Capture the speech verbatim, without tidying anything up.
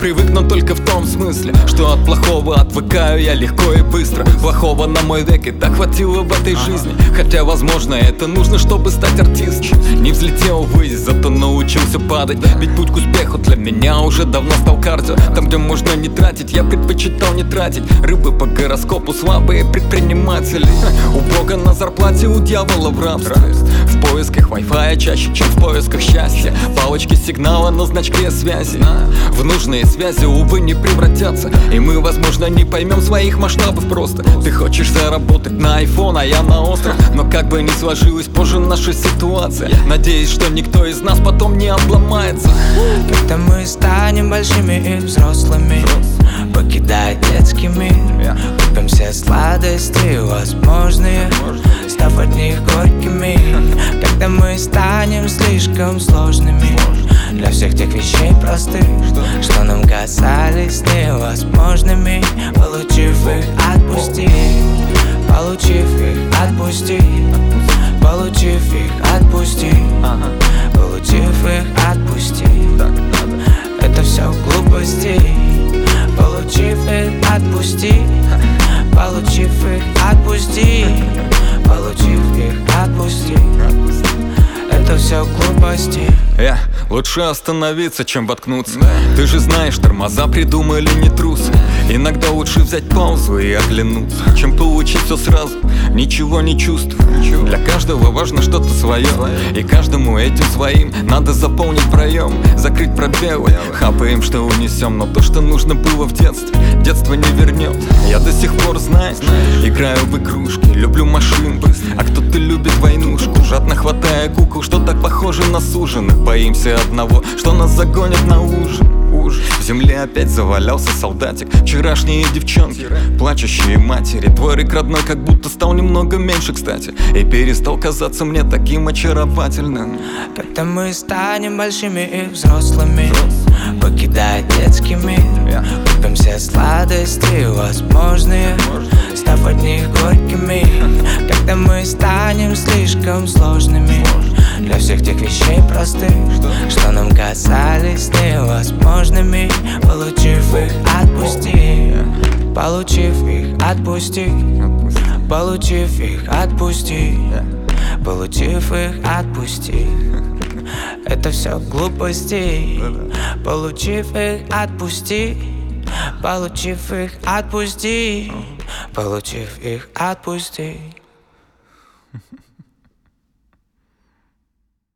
привыкну только в том смысле, что от плохого отвыкаю я легко и быстро. Плохого на мой век и так хватило в этой жизни. Хотя, возможно, это нужно, чтобы стать артистом. Не взлетел ввысь, зато научился падать. Ведь путь к успеху для меня уже давно стал кардио. Там, где можно не тратить, я предпочитал не тратить. Рыбы по гороскопу слабые предприниматели. У Бога на зарплате, у дьявола в рабстве. В поисках Wi-Fi чаще, чем в поисках счастья. Палочки сигнала на значке связи в нужные связи, увы, не превратятся. И мы, возможно, не поймем своих масштабов просто. Ты хочешь заработать на iPhone, а я на остров. Но как бы ни сложилась позже наша ситуация, надеюсь, что никто из нас потом не обломается. Когда мы станем большими и взрослыми, покидая детский мир, купим все сладости возможные, став от них горькими. Когда мы станем слишком сложными для всех тех вещей простых, что нам казались невозможными, получив их, отпусти. Получив их, отпусти. Получив их, отпусти. Получив их, отпусти. Это все глупости. Получив их, отпусти. Получив их, отпусти. Получив их, отпусти. Это все глупости. Yeah. Лучше остановиться, чем воткнуться. Ты же знаешь, тормоза придумали не трусы. Иногда лучше взять паузу и оглянуться, чем получить все сразу, ничего не чувствую. Для каждого важно что-то свое, и каждому этим своим надо заполнить проем, закрыть пробелы. Хапаем, что унесем, но то, что нужно было в детстве, детство не вернет. Я до сих пор, знаю, играю в игрушки, люблю машин, а кто-то любит войнушку, жадно хватая кукол, что так похоже на суженых. Боимся одного, что нас загонят на ужин. В земле опять завалялся солдатик. Вчерашние девчонки, плачущие матери. Дворик родной как будто стал немного меньше, кстати, и перестал казаться мне таким очаровательным. Когда мы станем большими и взрослыми, покидая детский мир, купим все сладости возможные, став от них горькими. Когда мы станем слишком сложными для всех тех вещей простых, что нам казались невозможными, получив их, отпусти. Получив их, отпусти. Получив их, отпусти. Получив их, отпусти. Это все глупости. Получив их, отпусти. Получив их, отпусти. Получив их, отпусти.